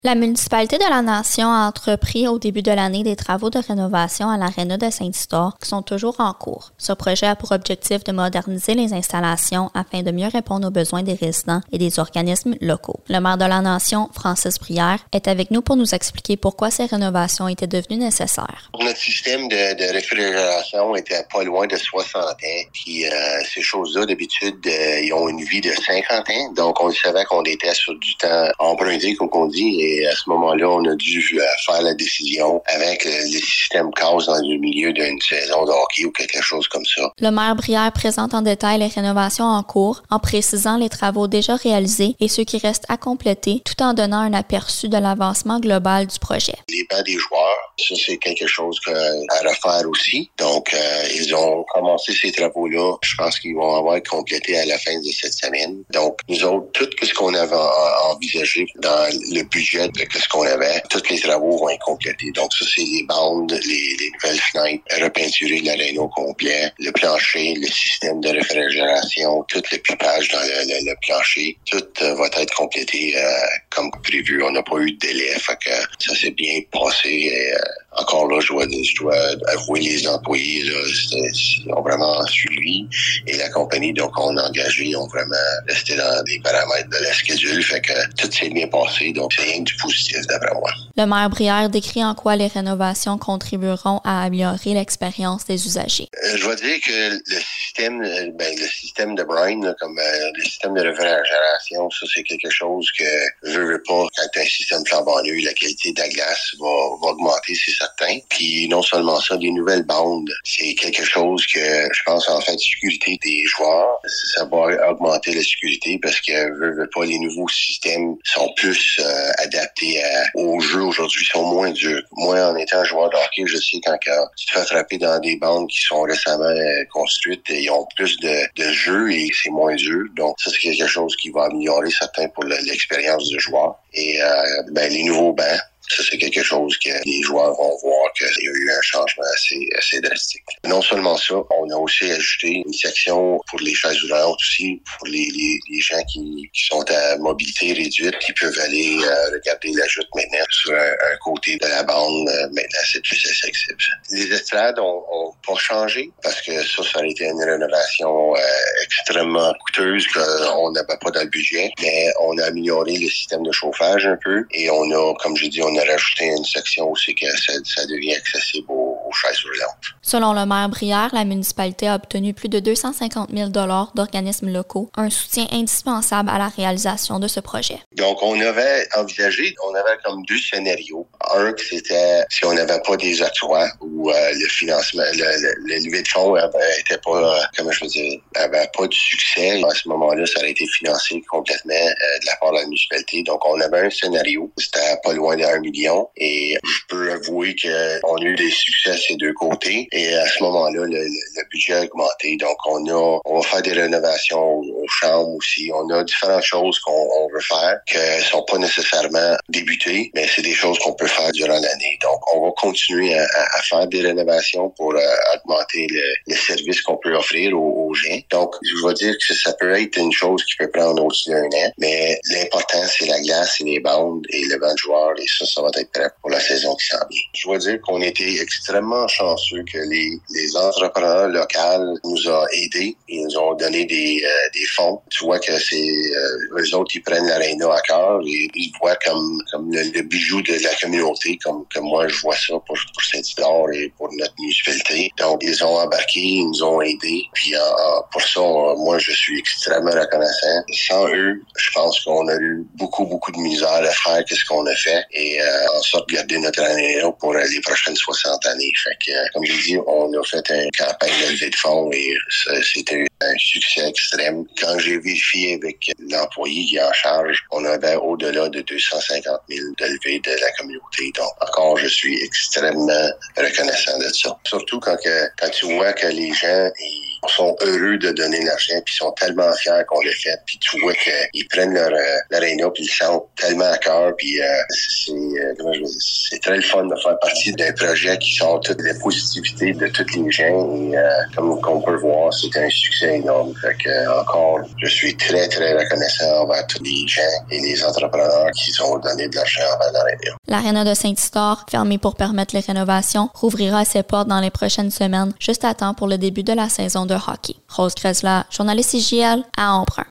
La municipalité de la Nation a entrepris au début de l'année des travaux de rénovation à l'aréna de Saint-Isidore qui sont toujours en cours. Ce projet a pour objectif de moderniser les installations afin de mieux répondre aux besoins des résidents et des organismes locaux. Le maire de la Nation, Francis Brière, est avec nous pour nous expliquer pourquoi ces rénovations étaient devenues nécessaires. Notre système de réfrigération était pas loin de 60 ans. Puis ces choses-là, d'habitude, ils ont une vie de 50 ans. Donc, on savait qu'on était sur du temps emprunté, comme on dit. Et à ce moment-là, on a dû faire la décision avec le système casse dans le milieu d'une saison de hockey ou quelque chose comme ça. Le maire Brière présente en détail les rénovations en cours en précisant les travaux déjà réalisés et ceux qui restent à compléter tout en donnant un aperçu de l'avancement global du projet. Les bancs des joueurs, ça c'est quelque chose à refaire aussi. Donc, ils ont commencé ces travaux-là. Je pense qu'ils vont avoir complété à la fin de cette semaine. Donc, nous autres, tout ce qu'on avait envisagé dans le budget de ce qu'on avait, tous les travaux vont être complétés. Donc, ça, c'est les bandes, les nouvelles fenêtres, repeinturer l'aréna au complet, le plancher, le système de réfrigération, tout le pipage dans le plancher, tout va être complété comme prévu. On n'a pas eu de délai, fait que ça s'est bien passé. Et, encore là, je dois avouer les employés là, ont vraiment suivi et la compagnie donc on a engagé ont vraiment resté dans les paramètres de la schedule, fait que tout s'est bien passé, donc c'est rien du positif d'après moi. Le maire Brière décrit en quoi les rénovations contribueront à améliorer l'expérience des usagers. Je vais dire que le système de Brine, là, comme le système de réfrigération, ça c'est quelque chose que je veux pas. Quand tu as un système flambant neuf, la qualité de la glace va augmenter, c'est certain. Puis non seulement ça, les nouvelles bandes, c'est quelque chose que je pense en fait de sécurité des joueurs. Ça va augmenter la sécurité parce que veux pas, les nouveaux systèmes sont plus adaptés aux jeux aujourd'hui, sont moins durs. Moi, en étant joueur de hockey, je sais quand tu te fais frapper dans des bandes qui sont récemment construites, ils ont plus de jeux et c'est moins dur. Donc ça, c'est quelque chose qui va améliorer certains pour l'expérience du joueur. Et les nouveaux bancs, ça, c'est quelque chose que les joueurs vont voir qu'il y a eu un changement assez drastique. Non seulement ça, on a aussi ajouté une section pour les chaises roulantes aussi, pour les gens qui sont à mobilité réduite, qui peuvent aller regarder la joute maintenant sur un côté de la bande. Maintenant, c'est plus accessible. Les estrades ont pas changé parce que ça aurait été une rénovation extrêmement coûteuse qu'on n'avait pas dans le budget. Mais on a amélioré le système de chauffage un peu et on a, comme j'ai dit, on a rajouté une section aussi que ça devient accessible aux chaises roulantes. Selon le maire Brière, la municipalité a obtenu plus de 250 000 $ d'organismes locaux, un soutien indispensable à la réalisation de ce projet. Donc, on avait comme deux scénarios. Un, c'était si on n'avait pas des octrois ou le financement, le levée de fonds était pas, avait pas de succès. À ce moment-là, ça aurait été financé complètement de la part de la municipalité. Donc, on avait un scénario. C'était pas loin de 1 million. Et je peux avouer qu'on a eu des succès ces deux côtés. Et à ce moment-là, le budget a augmenté. Donc, on va faire des rénovations aux chambres aussi. On a différentes choses qu'on veut faire qui sont pas nécessairement débutées, mais c'est des choses qu'on peut faire durant l'année. Donc, on va continuer à faire des rénovations pour augmenter le service qu'on peut offrir aux gens. Donc, je vais dire que ça peut être une chose qui peut prendre au-dessus d'un an, mais l'important, c'est la glace, c'est les bandes et le banc de joueurs, et ça va être prêt pour la saison qui s'en vient. Je dois dire qu'on était extrêmement chanceux que les entrepreneurs locaux nous ont aidés. Ils nous ont donné des fonds. Tu vois que eux autres, ils prennent l'aréna à cœur et ils voient comme le bijou de la communauté, comme moi je vois ça pour Saint-Isidore et pour notre municipalité. Donc, ils ont embarqué, ils nous ont aidés. Puis pour ça, moi, je suis extrêmement reconnaissant. Sans eux, je pense qu'on a eu beaucoup de misère à faire ce qu'on a fait et en sorte de garder notre aréna pour les prochaines 60 années. Fait que, comme je dis, on a fait une campagne de levée de fonds et c'était un succès extrême. Quand j'ai vérifié avec l'employé qui est en charge, on avait au-delà de 250 000 de levée de la communauté. Donc, encore, je suis extrêmement reconnaissant de ça. Surtout quand tu vois que les gens sont heureux de donner l'argent, puis sont tellement fiers qu'on l'a fait, puis tu vois qu'ils prennent leur aréna, puis ils le sentent tellement à cœur, puis c'est très le fun de faire partie d'un projet qui sort toute la positivité de tous les gens. Et comme on peut le voir, c'était un succès énorme. Fait que, encore, je suis très, très reconnaissant envers tous les gens et les entrepreneurs qui ont donné de l'argent envers l'Aréna. L'Aréna de Saint-Isidore, fermée pour permettre les rénovations, rouvrira ses portes dans les prochaines semaines, juste à temps pour le début de la saison de hockey. Rose Grezla, journaliste IJL à Embrun.